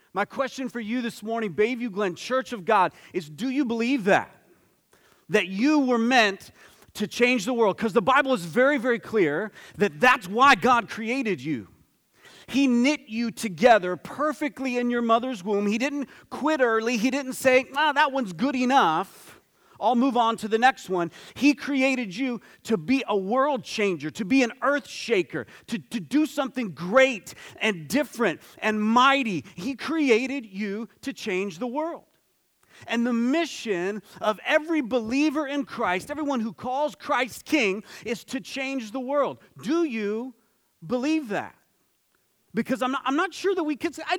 My question for you this morning, Bayview Glen Church of God, is do you believe that? That you were meant to change the world? Because the Bible is very, very clear that that's why God created you. He knit you together perfectly in your mother's womb. He didn't quit early. He didn't say, that one's good enough. I'll move on to the next one. He created you to be a world changer, to be an earth shaker, to do something great and different and mighty. He created you to change the world. And the mission of every believer in Christ, everyone who calls Christ King, is to change the world. Do you believe that? Because I'm not sure that we could say,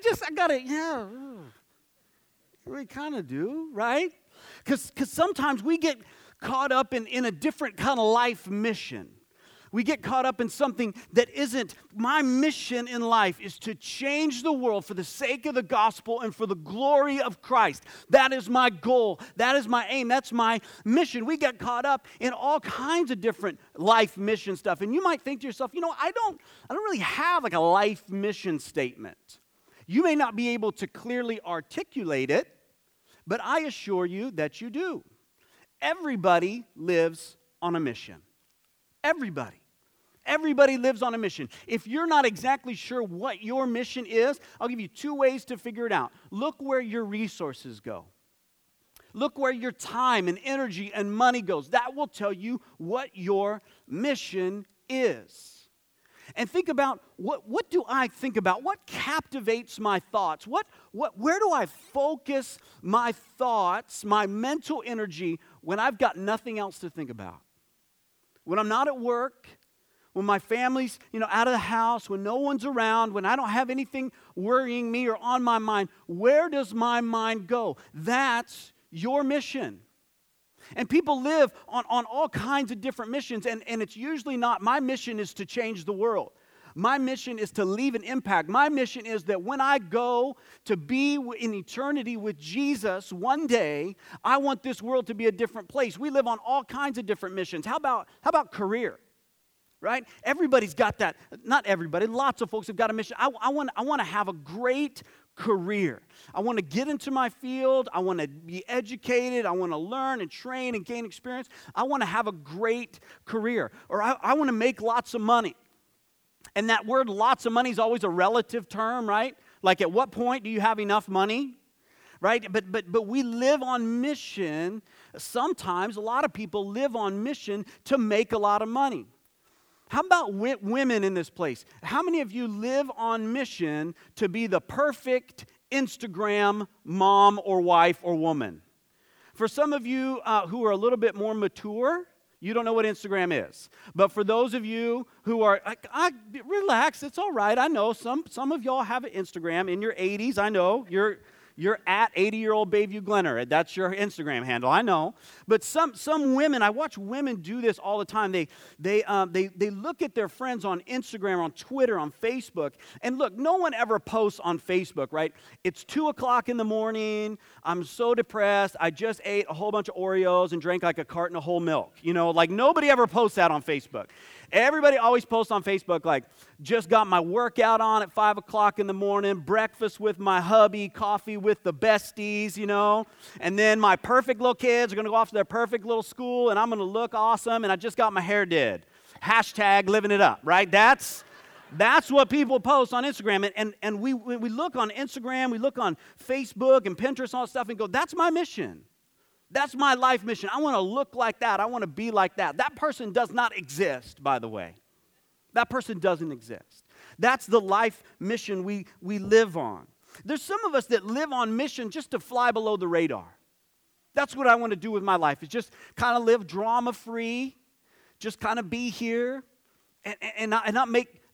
we kind of do, right? Because sometimes we get caught up in a different kind of life mission. We get caught up in something that isn't. My mission in life is to change the world for the sake of the gospel and for the glory of Christ. That is my goal. That is my aim. That's my mission. We get caught up in all kinds of different life mission stuff. And you might think to yourself, I don't really have like a life mission statement. You may not be able to clearly articulate it, but I assure you that you do. Everybody lives on a mission. Everybody. Everybody lives on a mission. If you're not exactly sure what your mission is, I'll give you 2 ways to figure it out. Look where your resources go. Look where your time and energy and money goes. That will tell you what your mission is. And think about, what do I think about? What captivates my thoughts? Where do I focus my thoughts, my mental energy, when I've got nothing else to think about? When I'm not at work, when my family's, out of the house, when no one's around, when I don't have anything worrying me or on my mind, where does my mind go? That's your mission. And people live on all kinds of different missions, and it's usually not, my mission is to change the world. My mission is to leave an impact. My mission is that when I go to be in eternity with Jesus one day, I want this world to be a different place. We live on all kinds of different missions. How about career? Right? Everybody's got that. Not everybody. Lots of folks have got a mission. I want to have a great career. I want to get into my field. I want to be educated. I want to learn and train and gain experience. I want to have a great career. Or I want to make lots of money. And that word lots of money is always a relative term, right? Like at what point do you have enough money? Right? But we live on mission. Sometimes a lot of people live on mission to make a lot of money. How about women in this place? How many of you live on mission to be the perfect Instagram mom or wife or woman? For some of you who are a little bit more mature, you don't know what Instagram is. But for those of you who are, relax, it's all right. I know some of y'all have an Instagram in your 80s. I know you're at 80-year-old Bayview Glenner. That's your Instagram handle. I know. But some women, I watch women do this all the time. They look at their friends on Instagram, on Twitter, on Facebook. And look, no one ever posts on Facebook, right? It's 2 o'clock in the morning. I'm so depressed. I just ate a whole bunch of Oreos and drank like a carton of whole milk. Like nobody ever posts that on Facebook. Everybody always posts on Facebook like, just got my workout on at 5 o'clock in the morning, breakfast with my hubby, coffee with the besties, and then my perfect little kids are going to go off to their perfect little school, and I'm going to look awesome, and I just got my hair did. Hashtag living it up, right? That's what people post on Instagram, and we look on Instagram, we look on Facebook and Pinterest and all that stuff and go, that's my mission. That's my life mission. I want to look like that. I want to be like that. That person does not exist, by the way. That person doesn't exist. That's the life mission we live on. There's some of us that live on mission just to fly below the radar. That's what I want to do with my life, is just kind of live drama-free, just kind of be here and not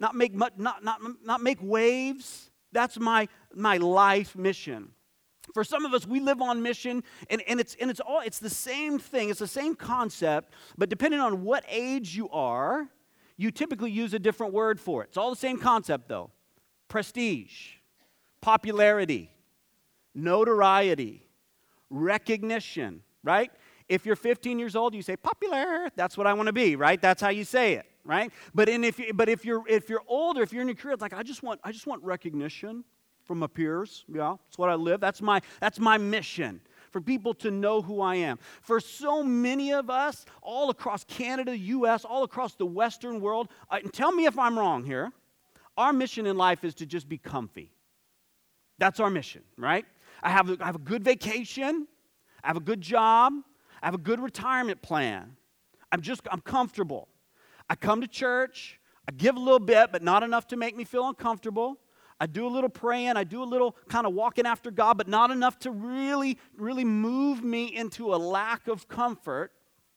make waves. That's my life mission. For some of us, we live on mission, and it's the same thing. It's the same concept, but depending on what age you are, you typically use a different word for it. It's all the same concept, though. Prestige, popularity, notoriety, recognition, right? If you're 15 years old, you say popular. That's what I want to be, right? That's how you say it, right? But if you're older, if you're in your career, it's like I just want recognition. from my peers. Yeah, that's what I live. That's my mission, for people to know who I am. For so many of us, all across Canada, U.S., all across the Western world, and tell me if I'm wrong here, our mission in life is to just be comfy. That's our mission, right? I have a good vacation. I have a good job. I have a good retirement plan. I'm comfortable. I come to church. I give a little bit, but not enough to make me feel uncomfortable. I do a little praying. I do a little kind of walking after God, but not enough to really, really move me into a lack of comfort.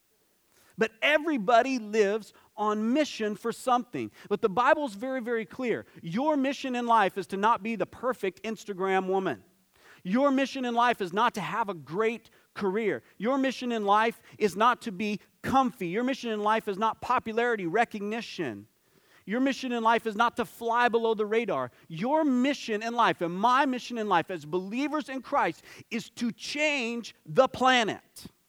But everybody lives on mission for something. But the Bible's very, very clear. Your mission in life is to not be the perfect Instagram woman. Your mission in life is not to have a great career. Your mission in life is not to be comfy. Your mission in life is not popularity, recognition. Your mission in life is not to fly below the radar. Your mission in life, and my mission in life as believers in Christ, is to change the planet.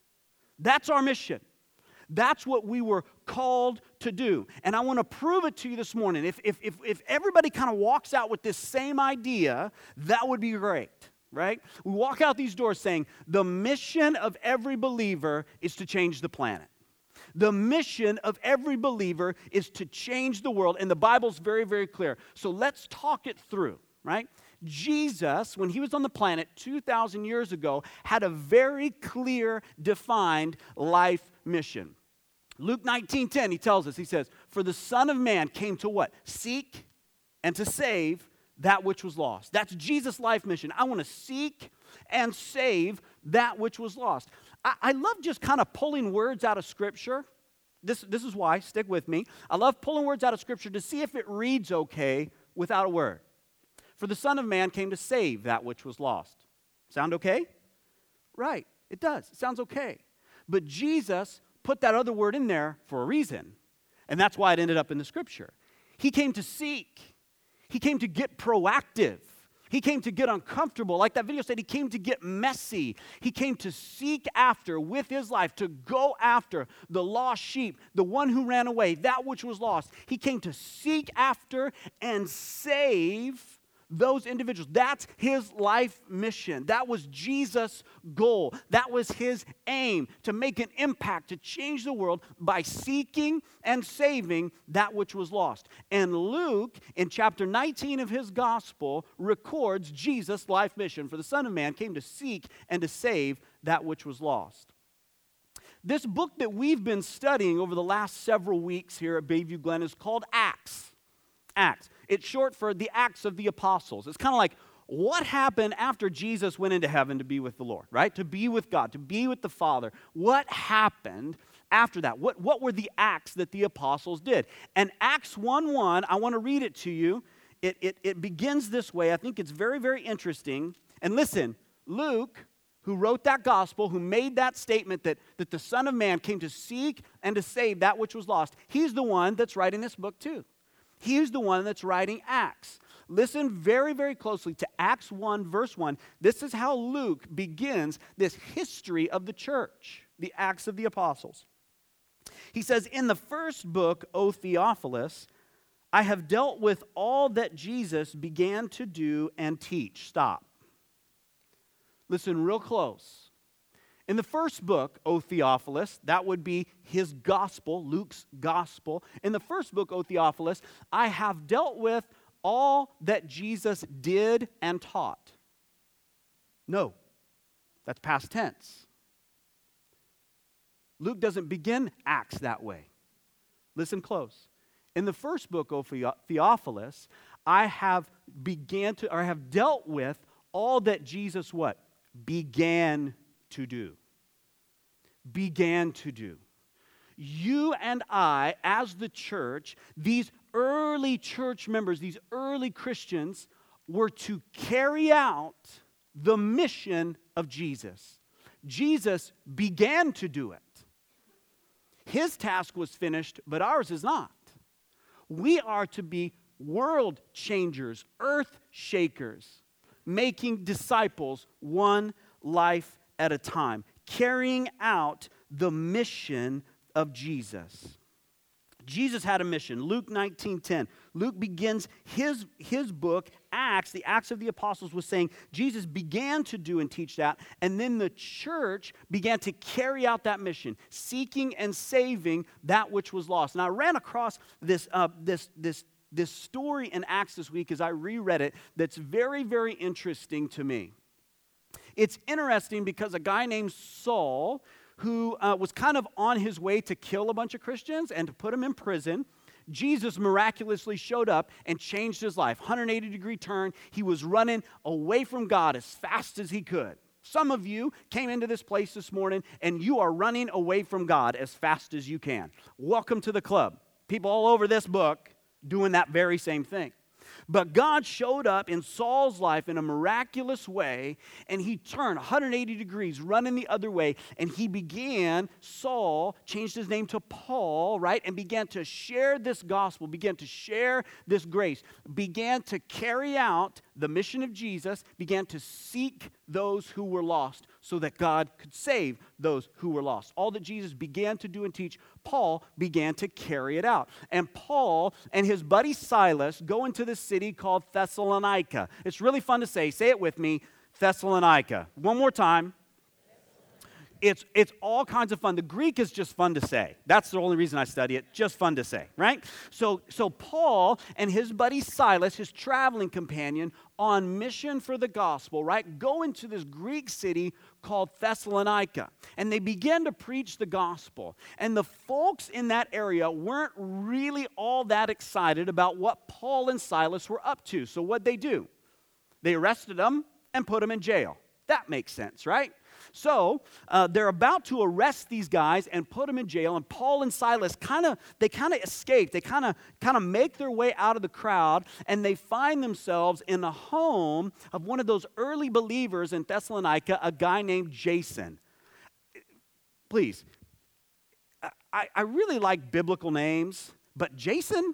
That's our mission. That's what we were called to do. And I want to prove it to you this morning. If everybody kind of walks out with this same idea, that would be great, right? We walk out these doors saying, the mission of every believer is to change the planet. The mission of every believer is to change the world. And the Bible's very, very clear. So let's talk it through, right? Jesus, when he was on the planet 2,000 years ago, had a very clear, defined life mission. Luke 19:10, he tells us, he says, for the Son of Man came to what? Seek and to save that which was lost. That's Jesus' life mission. I want to seek and save that which was lost. I love just kind of pulling words out of Scripture. This is why, stick with me. I love pulling words out of Scripture to see if it reads okay without a word. For the Son of Man came to save that which was lost. Sound okay? Right, it does. It sounds okay. But Jesus put that other word in there for a reason. And that's why it ended up in the Scripture. He came to seek. He came to get proactive. He came to get uncomfortable. Like that video said, he came to get messy. He came to seek after with his life, to go after the lost sheep, the one who ran away, that which was lost. He came to seek after and save those individuals. That's his life mission. That was Jesus' goal. That was his aim, to make an impact, to change the world by seeking and saving that which was lost. And Luke, in chapter 19 of his gospel, records Jesus' life mission. For the Son of Man came to seek and to save that which was lost. This book that we've been studying over the last several weeks here at Bayview Glen is called Acts. Acts. It's short for the Acts of the Apostles. It's kind of like what happened after Jesus went into heaven to be with the Lord, right? To be with God, to be with the Father. What happened after that? What were the acts that the apostles did? And Acts 1:1, I want to read it to you. It begins this way. I think it's very, very interesting. And listen, Luke, who wrote that gospel, who made that statement that the Son of Man came to seek and to save that which was lost, he's the one that's writing this book too. He's the one that's writing Acts. Listen very, very closely to Acts 1, verse 1. This is how Luke begins this history of the church, the Acts of the Apostles. He says, in the first book, O Theophilus, I have dealt with all that Jesus began to do and teach. Stop. Listen real close. In the first book, O Theophilus, that would be his gospel, Luke's gospel. In the first book, O Theophilus, I have dealt with all that Jesus did and taught. No, that's past tense. Luke doesn't begin Acts that way. Listen close. In the first book, O Theophilus, I have dealt with all that Jesus what? Began to do. Began to do. You and I, as the church, these early church members, these early Christians, were to carry out the mission of Jesus. Jesus began to do it. His task was finished, but ours is not. We are to be world changers, earth shakers, making disciples one life at a time, carrying out the mission of Jesus. Jesus had a mission. Luke 19:10. Luke begins his book, Acts, the Acts of the Apostles, was saying Jesus began to do and teach that, and then the church began to carry out that mission, seeking and saving that which was lost. And I ran across this story in Acts this week as I reread it that's very, very interesting to me. It's interesting because a guy named Saul, who was kind of on his way to kill a bunch of Christians and to put them in prison, Jesus miraculously showed up and changed his life. 180-degree turn. He was running away from God as fast as he could. Some of you came into this place this morning and you are running away from God as fast as you can. Welcome to the club. People all over this book doing that very same thing. But God showed up in Saul's life in a miraculous way, and he turned 180 degrees, running the other way, and Saul changed his name to Paul, right, and began to share this gospel, began to share this grace, began to carry out the mission of Jesus, began to seek those who were lost so that God could save those who were lost. All that Jesus began to do and teach, Paul began to carry it out. And Paul and his buddy Silas go into this city called Thessalonica. It's really fun to say. Say it with me, Thessalonica. One more time. It's all kinds of fun. The Greek is just fun to say. That's the only reason I study it. Just fun to say, right? So Paul and his buddy Silas, his traveling companion, on mission for the gospel, right, go into this Greek city called Thessalonica. And they began to preach the gospel. And the folks in that area weren't really all that excited about what Paul and Silas were up to. So what'd they do? They arrested them and put them in jail. That makes sense, right? So they're about to arrest these guys and put them in jail, and Paul and Silas kind of escape. They kind of make their way out of the crowd, and they find themselves in the home of one of those early believers in Thessalonica, a guy named Jason. Please, I really like biblical names, but Jason?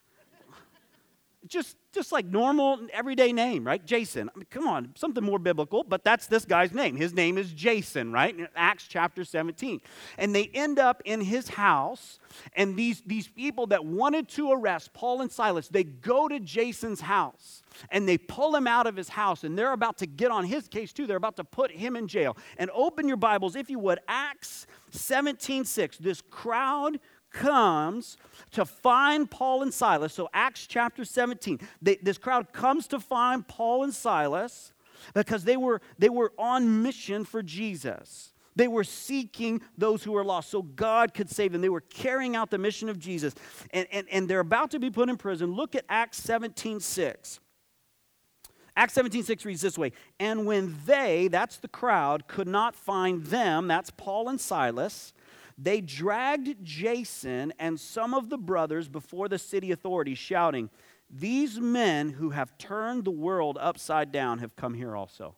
Just like normal, everyday name, right? Jason. I mean, come on, something more biblical, but that's this guy's name. His name is Jason, right? In Acts chapter 17. And they end up in his house, and these people that wanted to arrest Paul and Silas, they go to Jason's house, and they pull him out of his house, and they're about to get on his case too. They're about to put him in jail. And open your Bibles, if you would, Acts 17:6. This crowd comes to find Paul and Silas. So Acts chapter 17. This crowd comes to find Paul and Silas because they were on mission for Jesus. They were seeking those who were lost so God could save them. They were carrying out the mission of Jesus. And they're about to be put in prison. Look at Acts 17:6. Acts 17:6 reads this way. And when they, that's the crowd, could not find them, that's Paul and Silas, they dragged Jason and some of the brothers before the city authorities, shouting, "These men who have turned the world upside down have come here also."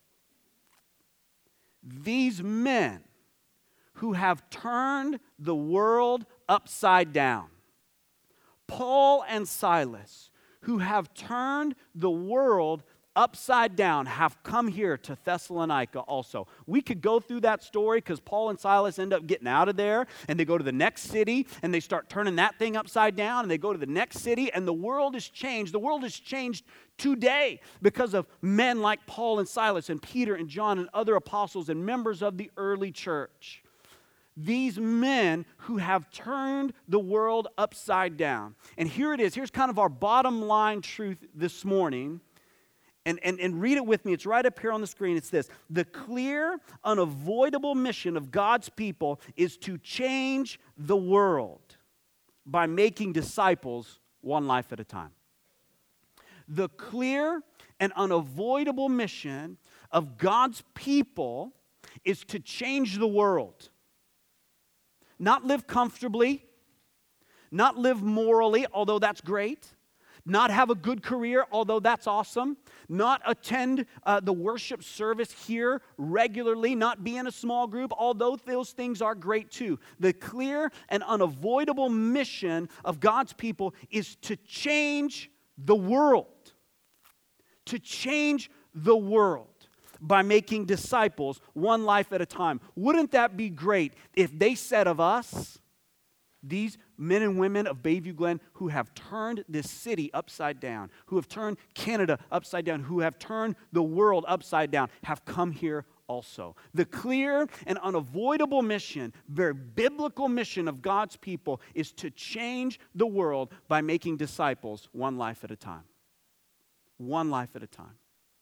These men who have turned the world upside down. Paul and Silas, who have turned the world upside down, have come here to Thessalonica also. We could go through that story because Paul and Silas end up getting out of there and they go to the next city and they start turning that thing upside down and they go to the next city and the world has changed. The world has changed today because of men like Paul and Silas and Peter and John and other apostles and members of the early church. These men who have turned the world upside down. And here it is. Here's kind of our bottom line truth this morning. And read it with me. It's right up here on the screen. It's this. The clear, unavoidable mission of God's people is to change the world by making disciples one life at a time. The clear and unavoidable mission of God's people is to change the world. Not live comfortably, not live morally, although that's great. Not have a good career, although that's awesome. Not attend the worship service here regularly. Not be in a small group, although those things are great too. The clear and unavoidable mission of God's people is to change the world. To change the world by making disciples one life at a time. Wouldn't that be great if they said of us, These men and women of Bayview Glen who have turned this city upside down, who have turned Canada upside down, who have turned the world upside down, have come here also. The clear and unavoidable mission, very biblical mission of God's people is to change the world by making disciples one life at a time. One life at a time.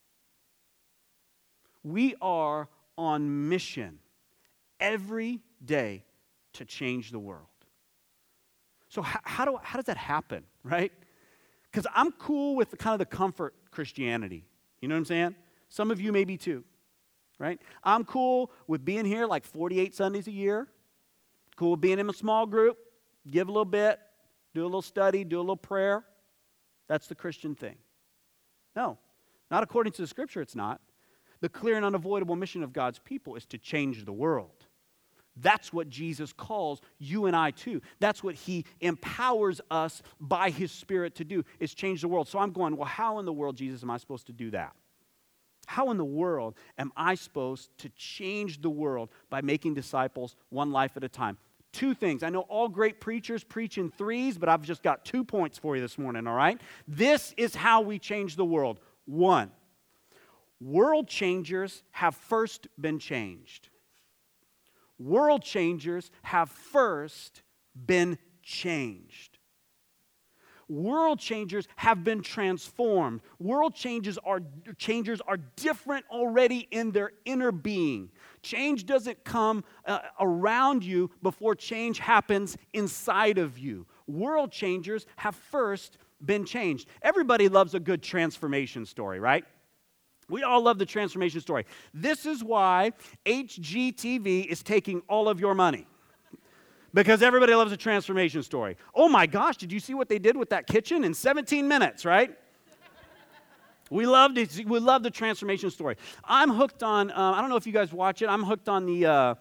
We are on mission every day to change the world. So how does that happen, right? Because I'm cool with kind of the comfort Christianity. You know what I'm saying? Some of you may be too. Right? I'm cool with being here like 48 Sundays a year. Cool with being in a small group. Give a little bit. Do a little study. Do a little prayer. That's the Christian thing. No. Not according to the Scripture, it's not. The clear and unavoidable mission of God's people is to change the world. That's what Jesus calls you and I to. That's what He empowers us by His Spirit to do, is change the world. So I'm going, well, how in the world, Jesus, am I supposed to do that? How in the world am I supposed to change the world by making disciples one life at a time? Two things. I know all great preachers preach in threes, but I've just got 2 points for you this morning, all right? This is how we change the world. 1, world changers have first been changed. World changers have first been changed. World changers have been transformed. World changers are different already in their inner being. Change doesn't come around you before change happens inside of you. World changers have first been changed. Everybody loves a good transformation story, right? We all love the transformation story. This is why HGTV is taking all of your money. Because everybody loves a transformation story. Oh my gosh, did you see what they did with that kitchen in 17 minutes, right? We love the transformation story. I'm hooked on, I don't know if you guys watch it, I'm hooked on the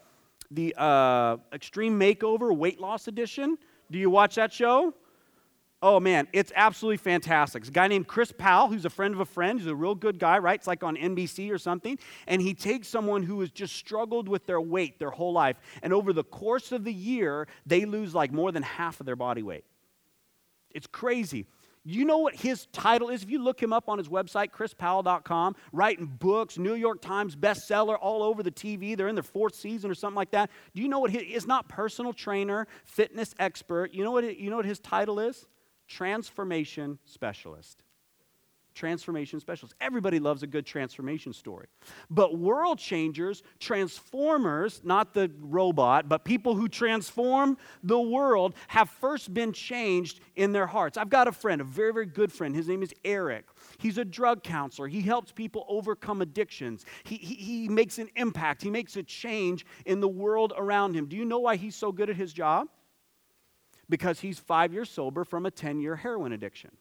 Extreme Makeover Weight Loss Edition. Do you watch that show? Oh man, it's absolutely fantastic. It's a guy named Chris Powell, who's a friend of a friend. He's a real good guy, right? It's like on NBC or something. And he takes someone who has just struggled with their weight their whole life. And over the course of the year, they lose like more than half of their body weight. It's crazy. You know what his title is? If you look him up on his website, chrispowell.com, writing books, New York Times bestseller, all over the TV. They're in their 4th season or something like that. Do you know what his, not personal trainer, fitness expert. You know what his title is? Transformation specialist. Transformation specialist. Everybody loves a good transformation story. But world changers, transformers, not the robot, but people who transform the world have first been changed in their hearts. I've got a friend, a very, very good friend. His name is Eric. He's a drug counselor. He helps people overcome addictions. He makes an impact. He makes a change in the world around him. Do you know why he's so good at his job? Because he's 5 years sober from a 10-year heroin addiction.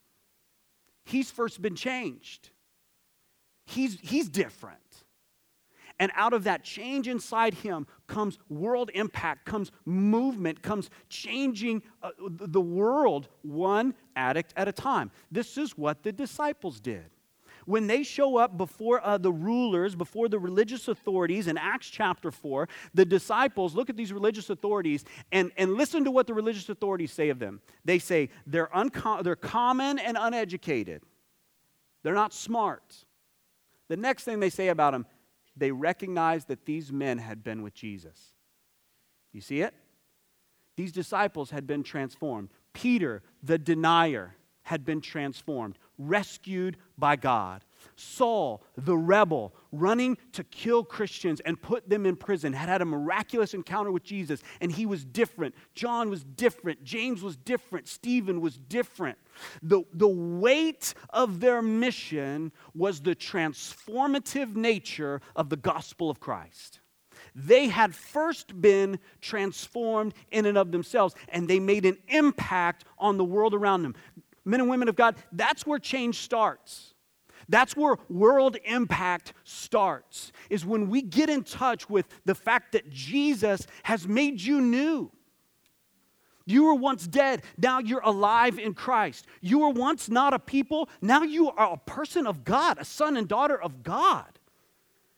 He's first been changed. He's different. And out of that change inside him comes world impact, comes movement, comes changing the world one addict at a time. This is what the disciples did. When they show up before the rulers, before the religious authorities in Acts chapter 4, the disciples look at these religious authorities and listen to what the religious authorities say of them. They say they're common and uneducated. They're not smart. The next thing they say about them, they recognize that these men had been with Jesus. You see it? These disciples had been transformed. Peter, the denier, had been transformed, rescued by God. Saul, the rebel, running to kill Christians and put them in prison, had a miraculous encounter with Jesus, and he was different. John was different. James was different. Stephen was different. The weight of their mission was the transformative nature of the gospel of Christ. They had first been transformed in and of themselves, and they made an impact on the world around them. Men and women of God, that's where change starts. That's where world impact starts, is when we get in touch with the fact that Jesus has made you new. You were once dead, now you're alive in Christ. You were once not a people, now you are a person of God, a son and daughter of God.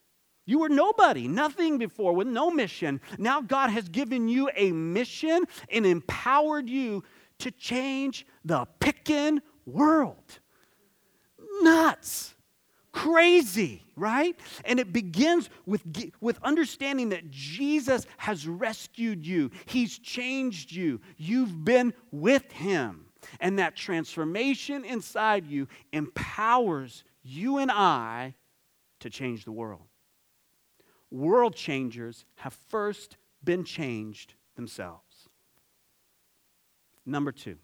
You were nobody, nothing before, with no mission. Now God has given you a mission and empowered you to change the pickin' world. Nuts. Crazy, right? And it begins with understanding that Jesus has rescued you. He's changed you. You've been with him. And that transformation inside you empowers you and I to change the world. World changers have first been changed themselves. Number 2.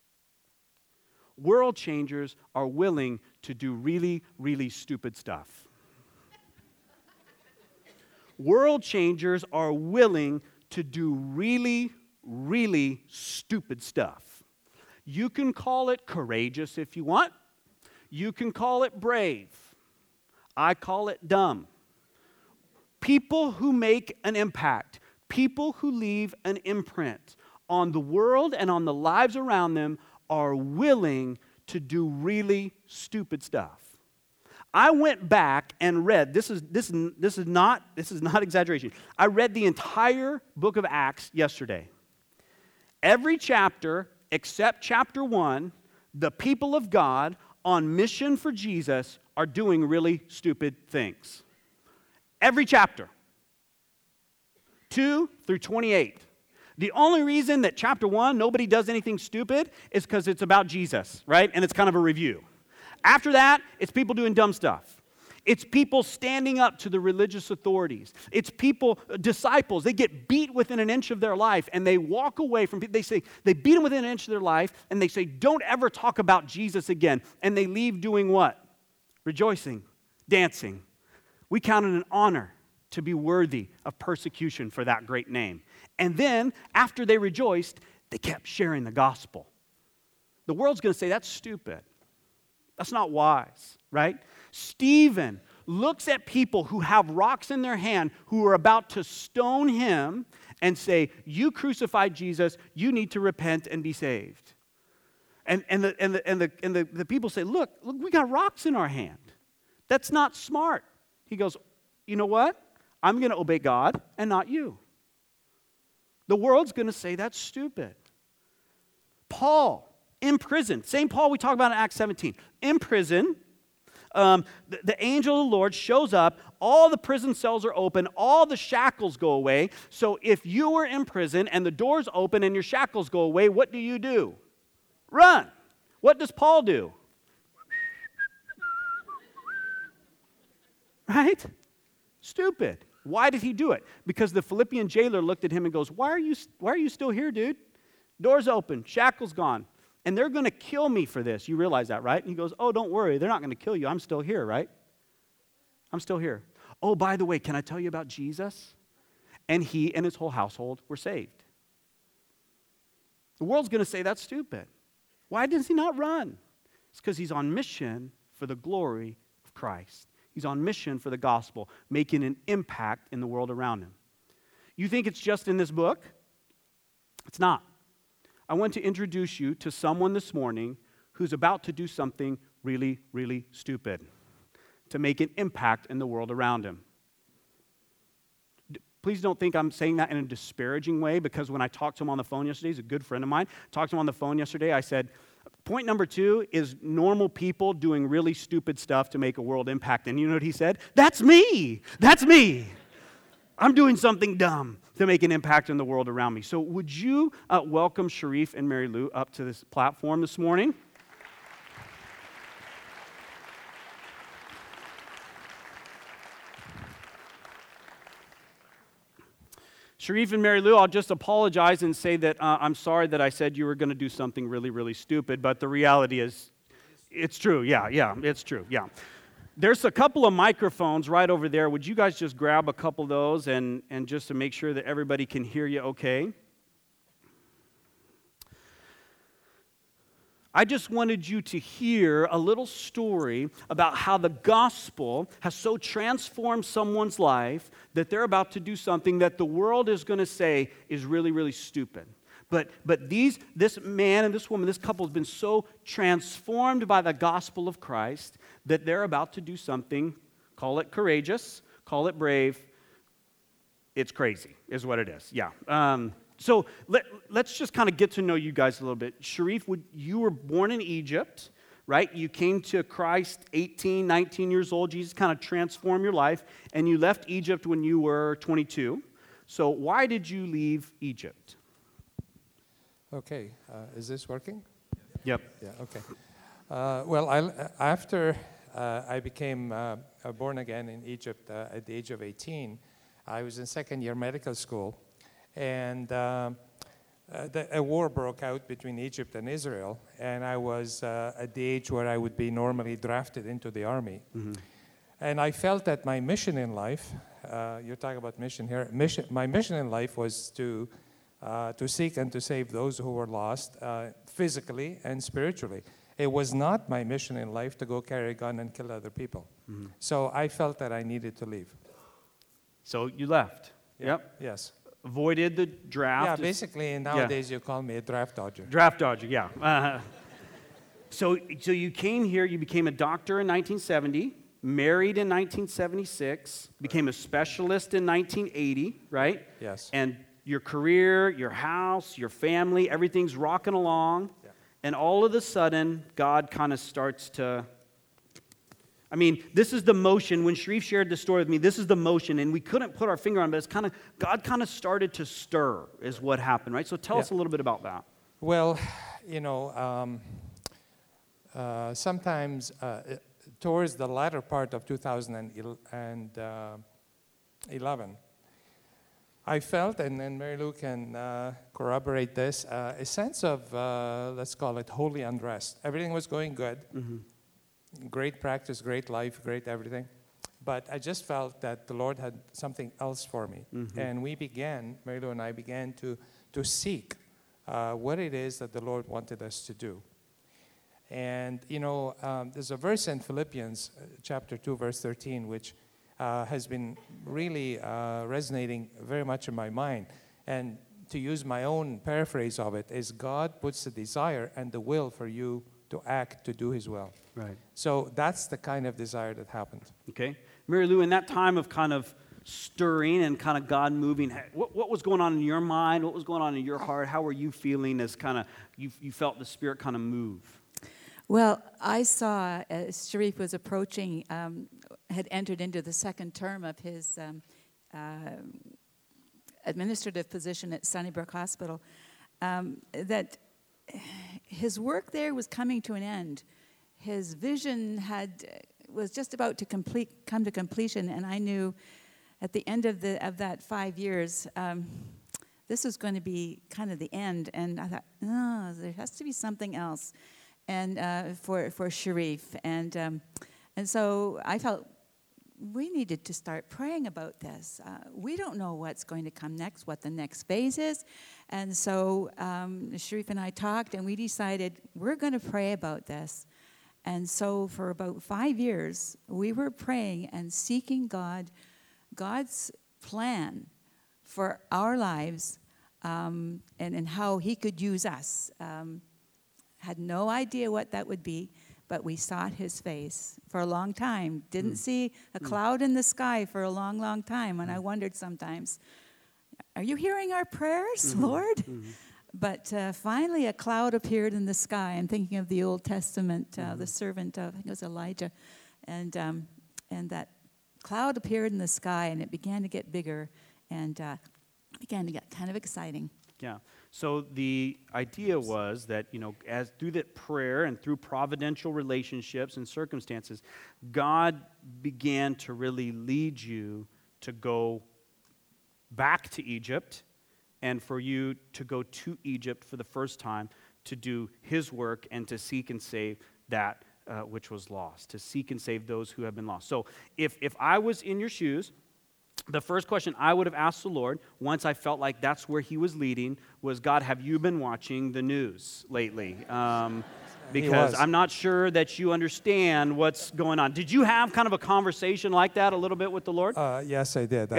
World changers are willing to do really, really stupid stuff. World changers are willing to do really, really stupid stuff. You can call it courageous if you want. You can call it brave. I call it dumb. People who make an impact, people who leave an imprint on the world and on the lives around them are willing to do really stupid stuff. I went back and read, this is not exaggeration. I read the entire book of Acts yesterday. Every chapter except chapter 1, the people of God on mission for Jesus are doing really stupid things. Every chapter. 2 through 28. The only reason that chapter 1, nobody does anything stupid, is because it's about Jesus, right? And it's kind of a review. After that, it's people doing dumb stuff. It's people standing up to the religious authorities. It's people, disciples, they get beat within an inch of their life, and they walk away from people. They beat them within an inch of their life, and they say, don't ever talk about Jesus again. And they leave doing what? Rejoicing, dancing. We count it an honor to be worthy of persecution for that great name. And then, after they rejoiced, they kept sharing the gospel. The world's going to say, that's stupid. That's not wise, right? Stephen looks at people who have rocks in their hand who are about to stone him and say, you crucified Jesus, you need to repent and be saved. And the people say, look, we got rocks in our hand. That's not smart. He goes, you know what? I'm going to obey God and not you. The world's going to say that's stupid. Paul, in prison, same Paul we talk about in Acts 17, in prison, the angel of the Lord shows up, all the prison cells are open, all the shackles go away. So if you were in prison and the doors open and your shackles go away, what do? Run. What does Paul do? Right? Stupid. Why did he do it? Because the Philippian jailer looked at him and goes, why are you still here, dude? Doors open, shackles gone. And they're going to kill me for this. You realize that, right? And he goes, oh, don't worry. They're not going to kill you. I'm still here, right? I'm still here. Oh, by the way, can I tell you about Jesus? And he and his whole household were saved. The world's going to say that's stupid. Why does he not run? It's because he's on mission for the glory of Christ. He's on mission for the gospel, making an impact in the world around him. You think it's just in this book? It's not. I want to introduce you to someone this morning who's about to do something really, really stupid to make an impact in the world around him. Please don't think I'm saying that in a disparaging way, because when I talked to him on the phone yesterday, he's a good friend of mine. Talked to him on the phone yesterday, I said, point number 2 is normal people doing really stupid stuff to make a world impact. And you know what he said? That's me. That's me. I'm doing something dumb to make an impact in the world around me. So would you welcome Sharif and Mary Lou up to this platform this morning? Sharif and Mary Lou, I'll just apologize and say that I'm sorry that I said you were going to do something really, really stupid, but the reality is, it's true. Yeah, it's true. Yeah. There's a couple of microphones right over there. Would you guys just grab a couple of those and just to make sure that everybody can hear you okay? I just wanted you to hear a little story about how the gospel has so transformed someone's life that they're about to do something that the world is going to say is really, really stupid. But this man and this woman, this couple has been so transformed by the gospel of Christ that they're about to do something, call it courageous, call it brave. It's crazy, is what it is. Yeah. So let's just kind of get to know you guys a little bit. Sharif, you were born in Egypt, right? You came to Christ 18, 19 years old. Jesus kind of transformed your life, and you left Egypt when you were 22. So why did you leave Egypt? Okay, is this working? Yep. Yeah, okay. After I became born again in Egypt at the age of 18, I was in second year medical school, and a war broke out between Egypt and Israel, and I was at the age where I would be normally drafted into the army. Mm-hmm. And I felt that my mission in life, you're talking about mission here, my mission in life was to seek and to save those who were lost physically and spiritually. It was not my mission in life to go carry a gun and kill other people. Mm-hmm. So I felt that I needed to leave. So you left? Yeah. Yep. Yes. Avoided the draft? Yeah, basically nowadays you call me a draft dodger. Draft dodger, yeah. So you came here, you became a doctor in 1970, married in 1976, became a specialist in 1980, right? Yes. And your career, your house, your family, everything's rocking along. Yeah. And all of a sudden, God kind of starts to... I mean, this is the motion. When Sharif shared the story with me, this is the motion, and we couldn't put our finger on it, but it's kind of, God kind of started to stir is what happened, right? So tell us a little bit about that. Well, sometimes towards the latter part of 2011, I felt, and then Mary Lou can corroborate this, a sense of, let's call it holy unrest. Everything was going good. Mm-hmm. Great practice, great life, great everything. But I just felt that the Lord had something else for me. Mm-hmm. And Mary Lou and I began to seek what it is that the Lord wanted us to do. And, there's a verse in Philippians chapter 2, verse 13, which has been really resonating very much in my mind. And to use my own paraphrase of it, is God puts the desire and the will for you to act, to do His will. Right. So that's the kind of desire that happened. Okay. Mary Lou, in that time of kind of stirring and kind of God moving, what was going on in your mind? What was going on in your heart? How were you feeling as kind of you felt the Spirit kind of move? Well, I saw as Sharif was approaching, had entered into the second term of his administrative position at Sunnybrook Hospital, that his work there was coming to an end. His vision was just about to come to completion, and I knew at the end of that 5 years, this was going to be kind of the end. And I thought, no, there has to be something else, and for Sharif, and so I felt we needed to start praying about this. We don't know what's going to come next, what the next phase is. And so Sharif and I talked, and we decided we're going to pray about this. And so for about 5 years, we were praying and seeking God's plan for our lives, and how He could use us. Had no idea what that would be, but we sought His face for a long time. Didn't see a cloud in the sky for a long, long time. And I wondered sometimes, are you hearing our prayers, Lord? Mm-hmm. But finally a cloud appeared in the sky. I'm thinking of the Old Testament, the servant of, I think it was Elijah. And that cloud appeared in the sky, and it began to get bigger, and began to get kind of exciting. Yeah. So the idea was that, as through that prayer and through providential relationships and circumstances, God began to really lead you to go back to Egypt, and for you to go to Egypt for the first time to do His work and to seek and save that which was lost, to seek and save those who have been lost. So if I was in your shoes, the first question I would have asked the Lord, once I felt like that's where He was leading, was, God, have you been watching the news lately? Because I'm not sure that you understand what's going on. Did you have kind of a conversation like that a little bit with the Lord? Yes, I did.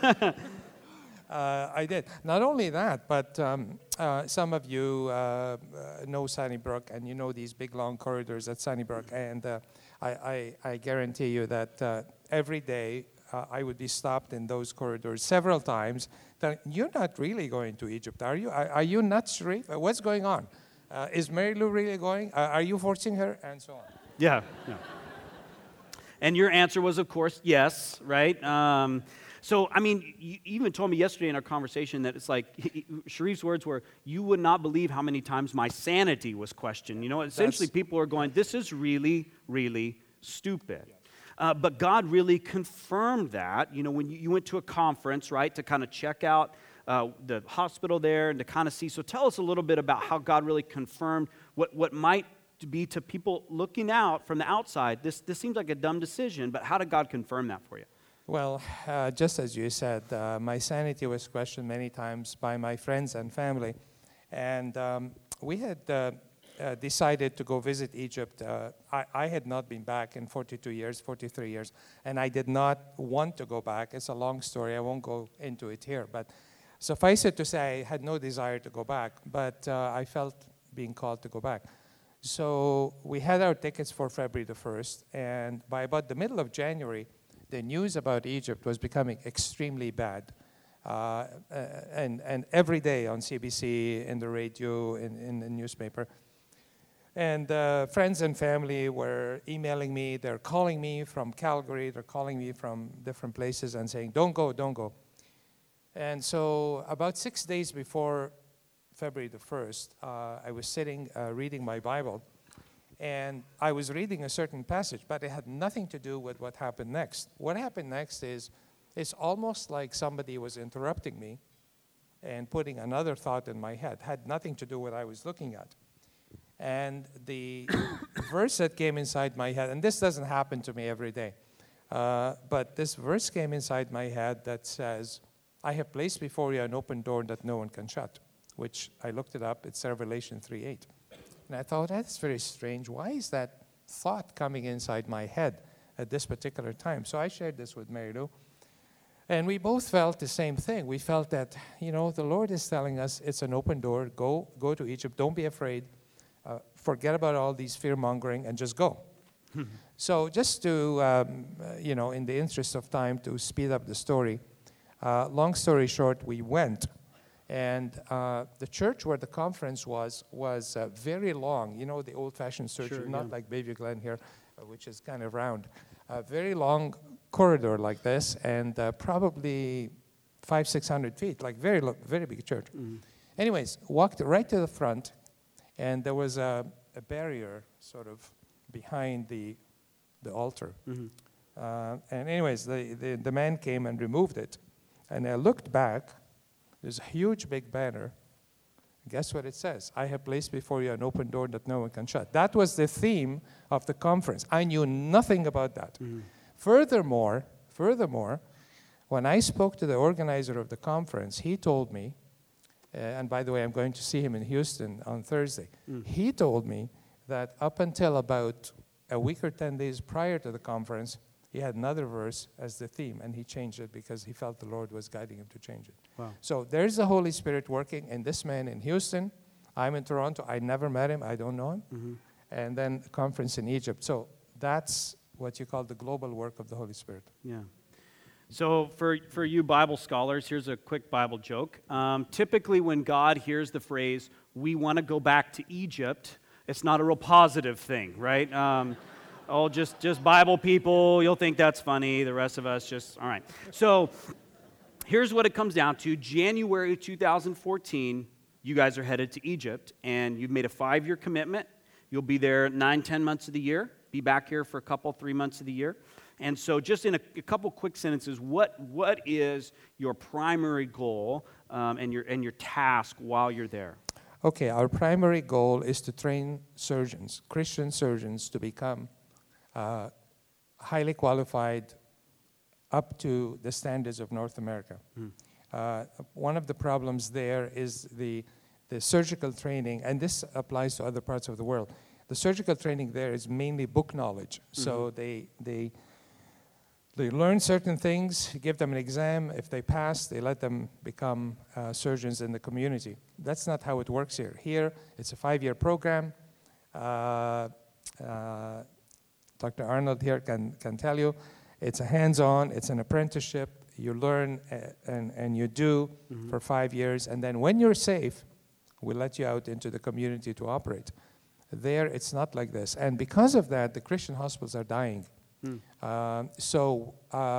I did. Not only that, but some of you know Sunnybrook, and you know these big, long corridors at Sunnybrook. And I guarantee you that every day I would be stopped in those corridors several times. You're not really going to Egypt, are you? Are you nuts, Sharif? What's going on? Is Mary Lou really going? Are you forcing her? And so on. Yeah. And your answer was, of course, yes, right? So, I mean, you even told me yesterday in our conversation that it's like, Sharif's words were, you would not believe how many times my sanity was questioned. You know, essentially people are going, this is really, really stupid. But God really confirmed that, you know, when you went to a conference, right, to kind of check out the hospital there and to kind of see. So tell us a little bit about how God really confirmed what might be to people looking out from the outside. This seems like a dumb decision, but how did God confirm that for you? Well, just as you said, my sanity was questioned many times by my friends and family. And we had decided to go visit Egypt. I had not been back in 43 years, and I did not want to go back. It's a long story. I won't go into it here. But suffice it to say, I had no desire to go back, but I felt being called to go back. So we had our tickets for February the 1st, and by about the middle of January, the news about Egypt was becoming extremely bad. And every day on CBC, in the radio, in the newspaper. And friends and family were emailing me. They're calling me from Calgary. They're calling me from different places and saying, don't go, don't go. And so about 6 days before February the 1st, I was sitting reading my Bible. And I was reading a certain passage, but it had nothing to do with what happened next. What happened next is, it's almost like somebody was interrupting me and putting another thought in my head. Had nothing to do with what I was looking at. And the verse that came inside my head, and this doesn't happen to me every day, but this verse came inside my head that says, I have placed before you an open door that no one can shut, which I looked it up. It's Revelation 3:8. And I thought, that's very strange. Why is that thought coming inside my head at this particular time? So I shared this with Mary Lou. And we both felt the same thing. We felt that, you know, the Lord is telling us it's an open door. Go to Egypt. Don't be afraid. Forget about all these fear-mongering and just go. So just to, you know, in the interest of time, to speed up the story, long story short, we went. And the church where the conference was very long. You know, the old-fashioned church, not like Bayview Glen here, which is kind of round. A very long corridor like this, and probably 500-600 feet, like very big church. Mm-hmm. Anyways, walked right to the front, and there was a barrier sort of behind the altar. Mm-hmm. And anyways, the man came and removed it. And I looked back. There's a huge big banner. Guess what it says? I have placed before you an open door that no one can shut. That was the theme of the conference. I knew nothing about that. Mm-hmm. Furthermore, when I spoke to the organizer of the conference, he told me, and by the way, I'm going to see him in Houston on Thursday. Mm. He told me that up until about a week or 10 days prior to the conference, he had another verse as the theme, and he changed it because he felt the Lord was guiding him to change it. Wow. So there's the Holy Spirit working in this man in Houston. I'm in Toronto. I never met him. I don't know him. Mm-hmm. And then a conference in Egypt. So that's what you call the global work of the Holy Spirit. Yeah. So for you Bible scholars, here's a quick Bible joke. Typically when God hears the phrase, we want to go back to Egypt, it's not a real positive thing, right? Just Bible people, you'll think that's funny. The rest of us just, all right. So here's what it comes down to. January 2014, you guys are headed to Egypt, and you've made a 5-year commitment. You'll be there 9-10 months of the year, be back here for a couple, 3 months of the year. And so just in a couple quick sentences, what is your primary goal and your task while you're there? Okay, our primary goal is to train surgeons, Christian surgeons, to become highly qualified up to the standards of North America. One of the problems there is the surgical training, and this applies to other parts of the world. The surgical training there is mainly book knowledge. Mm-hmm. So they learn certain things, give them an exam. If they pass, they let them become surgeons in the community. That's not how it works here. Here, it's a 5-year program. Dr. Arnold here can tell you. It's a hands-on, it's an apprenticeship. You learn and you do for 5 years, and then when you're safe, we let you out into the community to operate. There, it's not like this. And because of that, the Christian hospitals are dying. So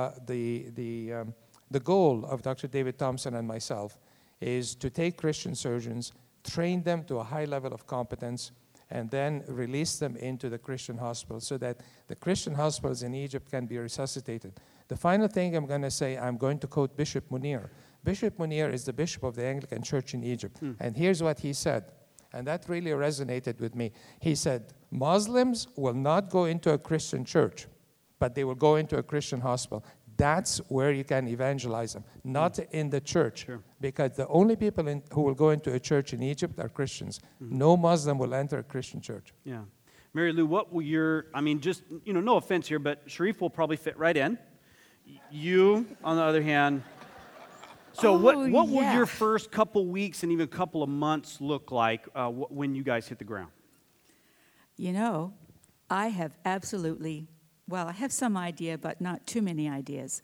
the goal of Dr. David Thompson and myself is to take Christian surgeons, train them to a high level of competence, and then release them into the Christian hospitals so that the Christian hospitals in Egypt can be resuscitated. The final thing I'm going to say, I'm going to quote Bishop Munir. Bishop Munir is the bishop of the Anglican Church in Egypt. And here's what he said, and that really resonated with me. He said, Muslims will not go into a Christian church, but they will go into a Christian hospital. That's where you can evangelize them, not in the church. Sure. Because the only people who will go into a church in Egypt are Christians. No Muslim will enter a Christian church. Yeah. Mary Lou, what will just, no offense here, but Sharif will probably fit right in. You, on the other hand, so what will your first couple weeks and even couple of months look like when you guys hit the ground? I have absolutely, I have some idea, but not too many ideas.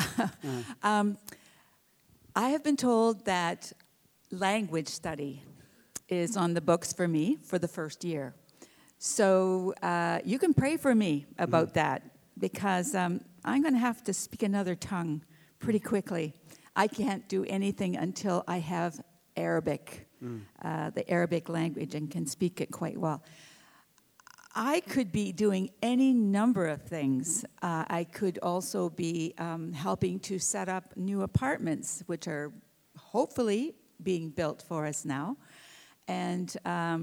I have been told that language study is on the books for me for the first year. So you can pray for me about that, because I'm going to have to speak another tongue pretty quickly. I can't do anything until I have Arabic, the Arabic language, and can speak it quite well. I could be doing any number of things. I could also be helping to set up new apartments, which are hopefully being built for us now. And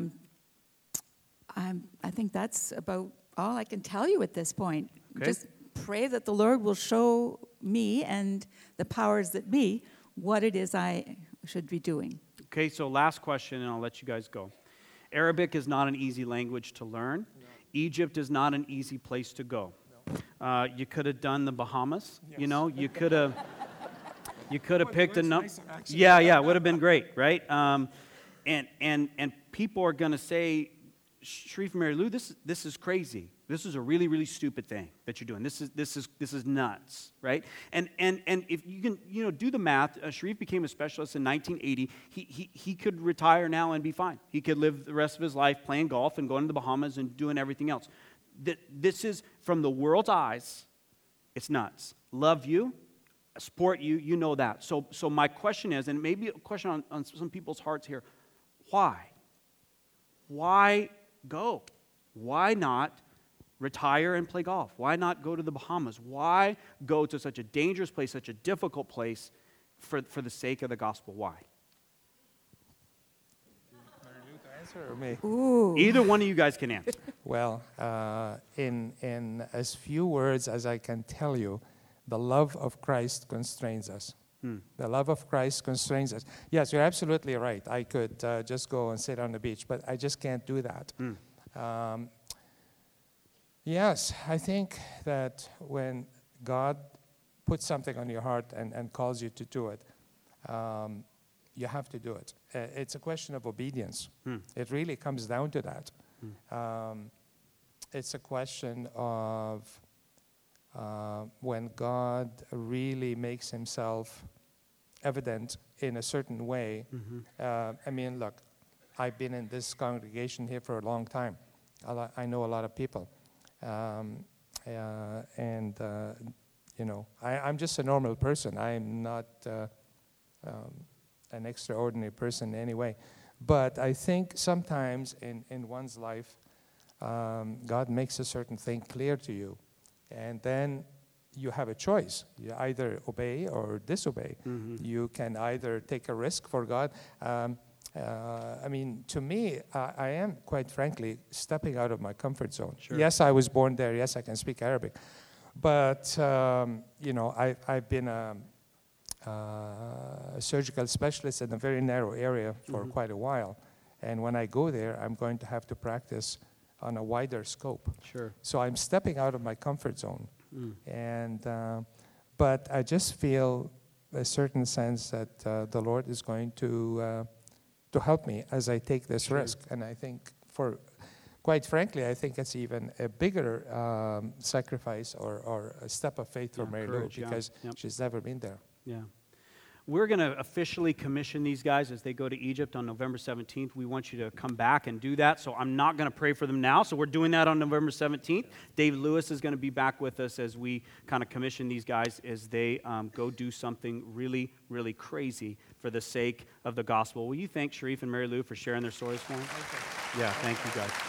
I think that's about all I can tell you at this point. Okay. Just pray that the Lord will show me and the powers that be what it is I should be doing. Okay, so last question, and I'll let you guys go. Arabic is not an easy language to learn. No. Egypt is not an easy place to go. No. You could have done the Bahamas. Yes. You could have picked a number. Nice, yeah, it would have been great, right? And people are going to say, Sharif and Mary Lou, this is crazy. This is a really, really stupid thing that you're doing. This is nuts, right? And if you can, do the math, Sharif became a specialist in 1980. He could retire now and be fine. He could live the rest of his life playing golf and going to the Bahamas and doing everything else. This is, from the world's eyes, it's nuts. Love you, support you, you know that. So my question is, and maybe a question on some people's hearts here, why? Why go? Why not retire and play golf? Why not go to the Bahamas? Why go to such a dangerous place, such a difficult place for the sake of the gospel? Why? Answer or me? Ooh. Either one of you guys can answer. Well, in as few words as I can tell you, the love of Christ constrains us. The love of Christ constrains us. Yes, you're absolutely right. I could just go and sit on the beach, but I just can't do that. Yes, I think that when God puts something on your heart and calls you to do it, you have to do it. It's a question of obedience. It really comes down to that. It's a question of when God really makes himself evident in a certain way. Look, I've been in this congregation here for a long time. I know a lot of people. I'm just a normal person. I'm not an extraordinary person in any way. But I think sometimes in one's life, God makes a certain thing clear to you. And then you have a choice. You either obey or disobey. You can either take a risk for God. To me, I am, quite frankly, stepping out of my comfort zone. Sure. Yes, I was born there. Yes, I can speak Arabic. But, I've been a surgical specialist in a very narrow area for quite a while. And when I go there, I'm going to have to practice on a wider scope. Sure. So I'm stepping out of my comfort zone. But I just feel a certain sense that the Lord is going to help me as I take this risk. And I think quite frankly, I think it's even a bigger sacrifice or a step of faith for Mary Lou, because she's never been there. Yeah. We're going to officially commission these guys as they go to Egypt on November 17th. We want you to come back and do that. So I'm not going to pray for them now. So we're doing that on November 17th. David Lewis is going to be back with us as we kind of commission these guys as they go do something really, really crazy for the sake of the gospel. Will you thank Sharif and Mary Lou for sharing their stories for us? Yeah, thank you guys.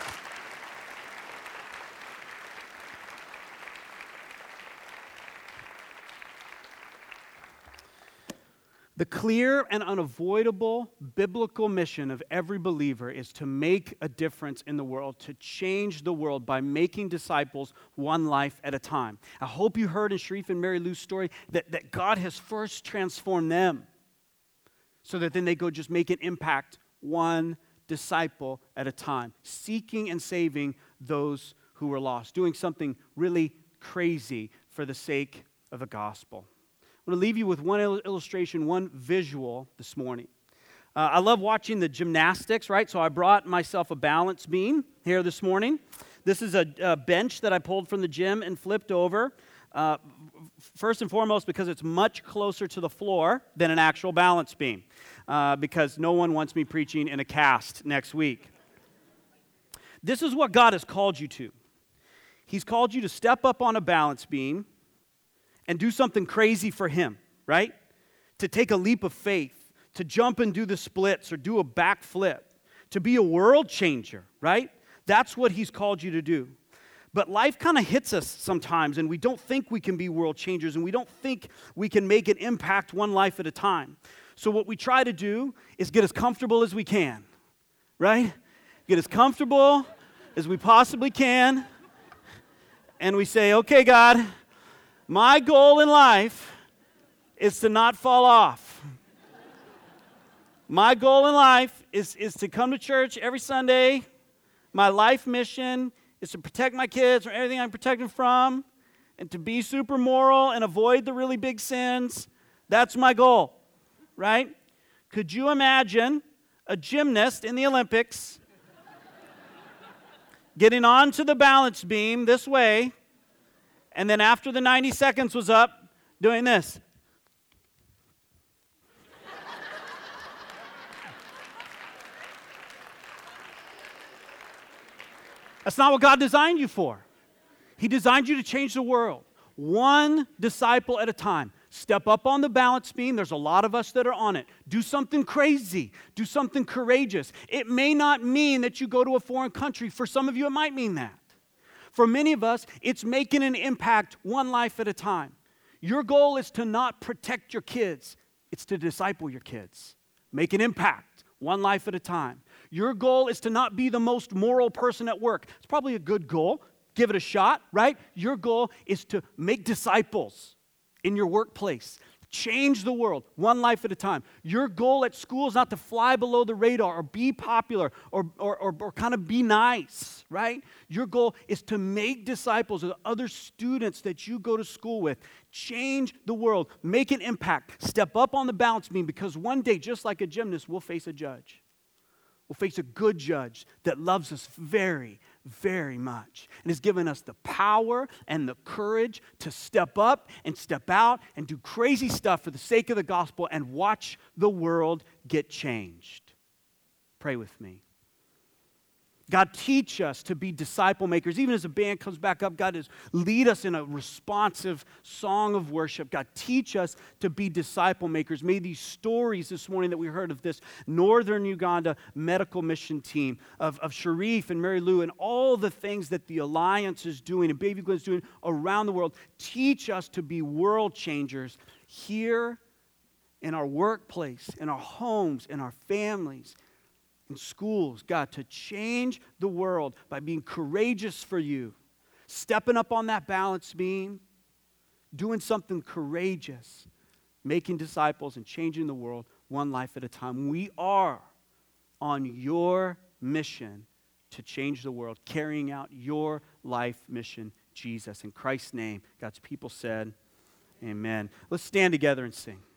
The clear and unavoidable biblical mission of every believer is to make a difference in the world, to change the world by making disciples one life at a time. I hope you heard in Sharif and Mary Lou's story that God has first transformed them so that then they go just make an impact one disciple at a time, seeking and saving those who were lost, doing something really crazy for the sake of the gospel. I'm going to leave you with one illustration, one visual this morning. I love watching the gymnastics, right? So I brought myself a balance beam here this morning. This is a bench that I pulled from the gym and flipped over. First and foremost, because it's much closer to the floor than an actual balance beam, because no one wants me preaching in a cast next week. This is what God has called you to. He's called you to step up on a balance beam and do something crazy for Him, right? To take a leap of faith, to jump and do the splits or do a backflip, to be a world changer, right? That's what He's called you to do. But life kind of hits us sometimes, and we don't think we can be world changers, and we don't think we can make an impact one life at a time. So what we try to do is get as comfortable as we can, right? Get as comfortable as we possibly can, and we say, okay, God, my goal in life is to not fall off. My goal in life is to come to church every Sunday. My life mission is to protect my kids from everything I'm protected from, and to be super moral and avoid the really big sins. That's my goal, right? Could you imagine a gymnast in the Olympics getting onto the balance beam this way, and then after the 90 seconds was up, doing this? That's not what God designed you for. He designed you to change the world, one disciple at a time. Step up on the balance beam. There's a lot of us that are on it. Do something crazy. Do something courageous. It may not mean that you go to a foreign country. For some of you, it might mean that. For many of us, it's making an impact one life at a time. Your goal is to not protect your kids. It's to disciple your kids. Make an impact one life at a time. Your goal is to not be the most moral person at work. It's probably a good goal. Give it a shot, right? Your goal is to make disciples in your workplace. Change the world one life at a time. Your goal at school is not to fly below the radar or be popular or kind of be nice, right? Your goal is to make disciples of the other students that you go to school with. Change the world. Make an impact. Step up on the balance beam, because one day, just like a gymnast, we'll face a judge. We'll face a good judge that loves us very, very much and has given us the power and the courage to step up and step out and do crazy stuff for the sake of the gospel and watch the world get changed. Pray with me. God, teach us to be disciple makers. Even as the band comes back up, God, lead us in a responsive song of worship. God, teach us to be disciple makers. May these stories this morning that we heard of this Northern Uganda medical mission team, of Sharif and Mary Lou and all the things that the Alliance is doing and Baby Gwen's doing around the world, teach us to be world changers here in our workplace, in our homes, in our families, in schools, God, to change the world by being courageous for you, stepping up on that balance beam, doing something courageous, making disciples and changing the world one life at a time. We are on your mission to change the world, carrying out your life mission, Jesus. In Christ's name, God's people said, amen. Let's stand together and sing.